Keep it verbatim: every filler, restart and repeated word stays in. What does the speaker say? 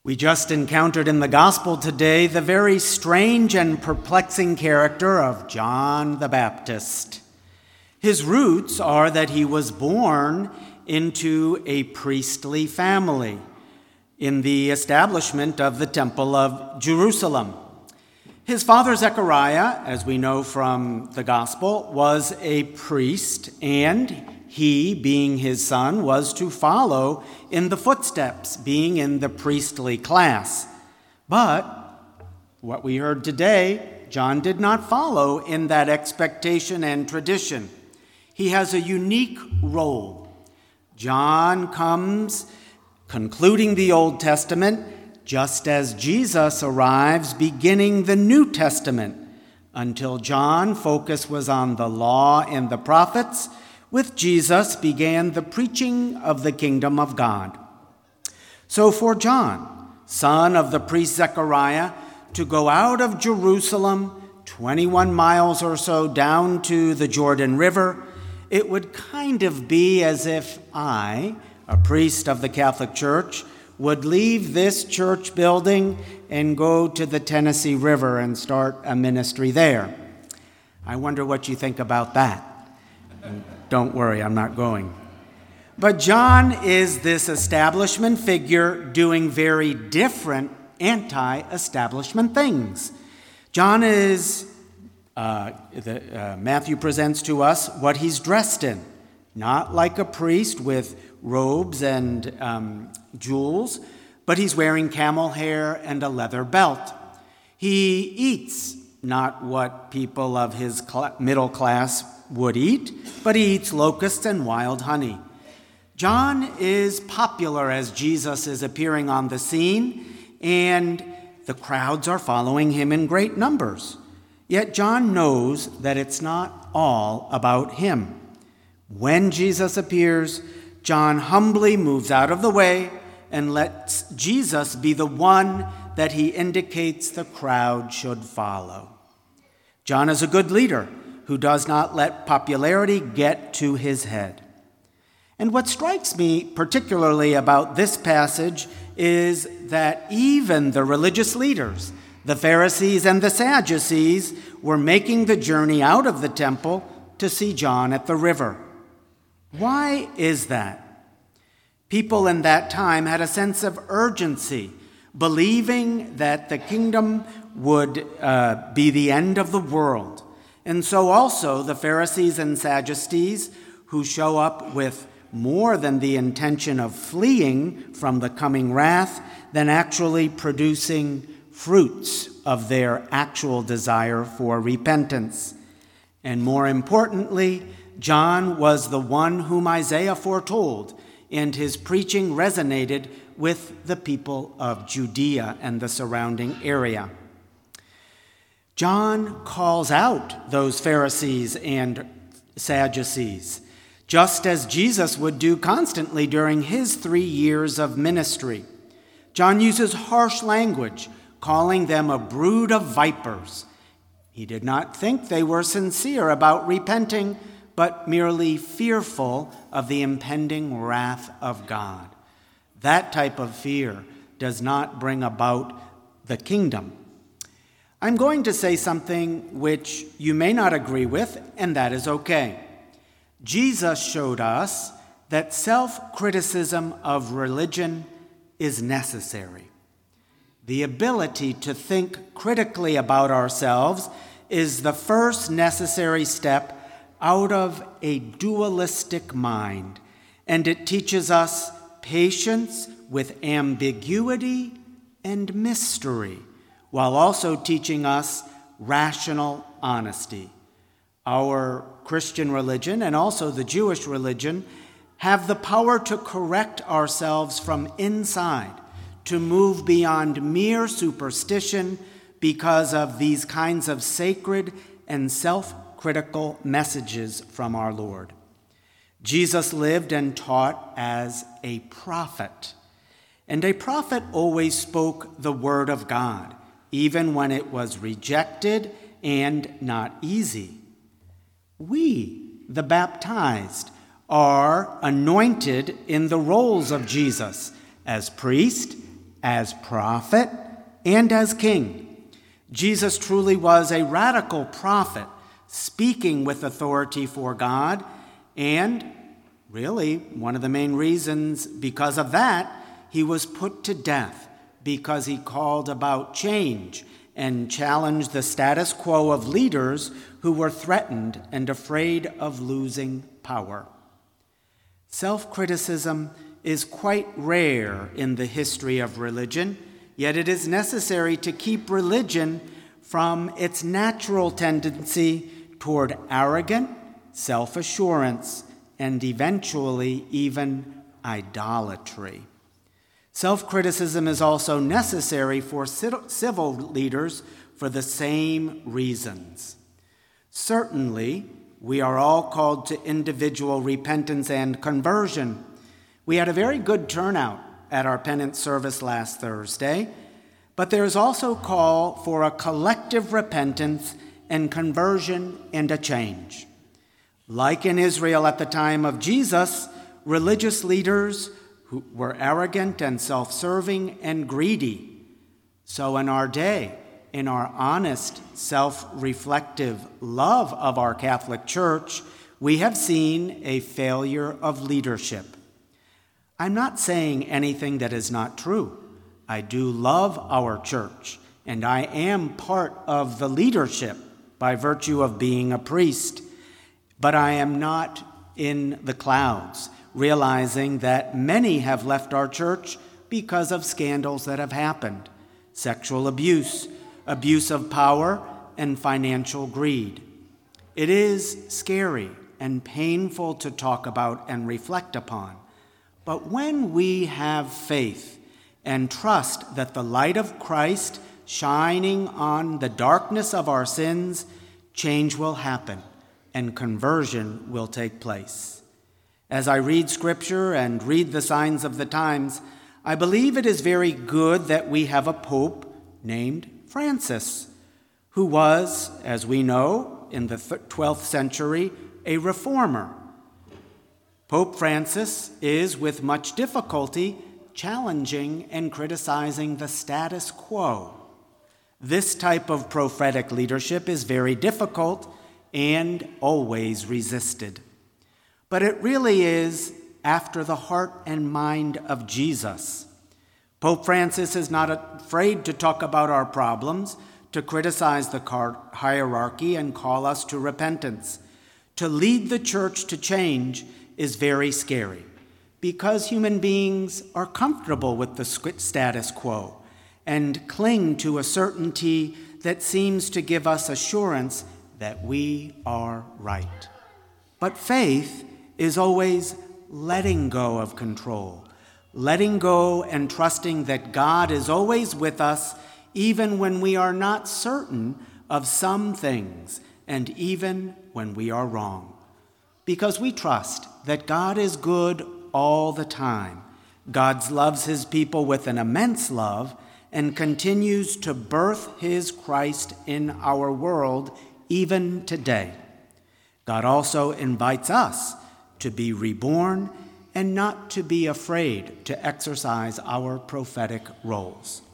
We just encountered in the gospel today the very strange and perplexing character of John the Baptist. His roots are that he was born into a priestly family in the establishment of the Temple of Jerusalem. His father Zechariah, as we know from the gospel, was a priest, and he, being his son, was to follow in the footsteps, being in the priestly class. But what we heard today, John did not follow in that expectation and tradition. He has a unique role. John comes concluding the Old Testament just as Jesus arrives beginning the New Testament. Until John's focus was on the law and the prophets, with Jesus began the preaching of the kingdom of God. So for John, son of the priest Zechariah, to go out of Jerusalem twenty-one miles or so down to the Jordan River, it would kind of be as if I, a priest of the Catholic Church, would leave this church building and go to the Tennessee River and start a ministry there. I wonder what you think about that. Don't worry, I'm not going. But John is this establishment figure doing very different anti-establishment things. John is, uh, the, uh, Matthew presents to us what he's dressed in. Not like a priest with robes and um, jewels, but he's wearing camel hair and a leather belt. He eats not what people of his cl- middle class would eat, but he eats locusts and wild honey. John is popular as Jesus is appearing on the scene, and the crowds are following him in great numbers. Yet John knows that it's not all about him. When Jesus appears, John humbly moves out of the way and lets Jesus be the one that he indicates the crowd should follow. John is a good leader who does not let popularity get to his head. And what strikes me particularly about this passage is that even the religious leaders, the Pharisees and the Sadducees, were making the journey out of the temple to see John at the river. Why is that? People in that time had a sense of urgency, believing that the kingdom would uh, be the end of the world. And so also the Pharisees and Sadducees, who show up with more than the intention of fleeing from the coming wrath than actually producing fruits of their actual desire for repentance. And more importantly, John was the one whom Isaiah foretold, and his preaching resonated with the people of Judea and the surrounding area. John calls out those Pharisees and Sadducees, just as Jesus would do constantly during his three years of ministry. John uses harsh language, calling them a brood of vipers. He did not think they were sincere about repenting, but merely fearful of the impending wrath of God. That type of fear does not bring about the kingdom. I'm going to say something which you may not agree with, and that is okay. Jesus showed us that self-criticism of religion is necessary. The ability to think critically about ourselves is the first necessary step out of a dualistic mind, and it teaches us patience with ambiguity and mystery, while also teaching us rational honesty. Our Christian religion and also the Jewish religion have the power to correct ourselves from inside, to move beyond mere superstition because of these kinds of sacred and self-critical messages from our Lord. Jesus lived and taught as a prophet, and a prophet always spoke the word of God, even when it was rejected and not easy. We, the baptized, are anointed in the roles of Jesus as priest as prophet and as king. Jesus truly was a radical prophet, speaking with authority for God, and really, one of the main reasons because of that, he was put to death because he called about change and challenged the status quo of leaders who were threatened and afraid of losing power. Self-criticism is quite rare in the history of religion, yet it is necessary to keep religion from its natural tendency toward arrogant self-assurance and eventually even idolatry. Self-criticism is also necessary for civil leaders for the same reasons. Certainly, we are all called to individual repentance and conversion. We had a very good turnout at our penance service last Thursday, but there is also call for a collective repentance and conversion and a change. Like in Israel at the time of Jesus, religious leaders who were arrogant and self-serving and greedy. So in our day, in our honest, self-reflective love of our Catholic Church, we have seen a failure of leadership. I'm not saying anything that is not true. I do love our church, and I am part of the leadership by virtue of being a priest. But I am not in the clouds, realizing that many have left our church because of scandals that have happened: sexual abuse, abuse of power, and financial greed. It is scary and painful to talk about and reflect upon. But when we have faith and trust that the light of Christ shining on the darkness of our sins, change will happen and conversion will take place. As I read Scripture and read the signs of the times, I believe it is very good that we have a pope named Francis, who was, as we know, in the twelfth century, a reformer. Pope Francis is, with much difficulty, challenging and criticizing the status quo. This type of prophetic leadership is very difficult and always resisted. But it really is after the heart and mind of Jesus. Pope Francis is not afraid to talk about our problems, to criticize the hierarchy and call us to repentance. To lead the church to change is very scary because human beings are comfortable with the status quo and cling to a certainty that seems to give us assurance that we are right. But faith is always letting go of control, letting go and trusting that God is always with us, even when we are not certain of some things, and even when we are wrong. Because we trust that God is good all the time. God loves his people with an immense love and continues to birth his Christ in our world even today. God also invites us to be reborn and not to be afraid to exercise our prophetic roles.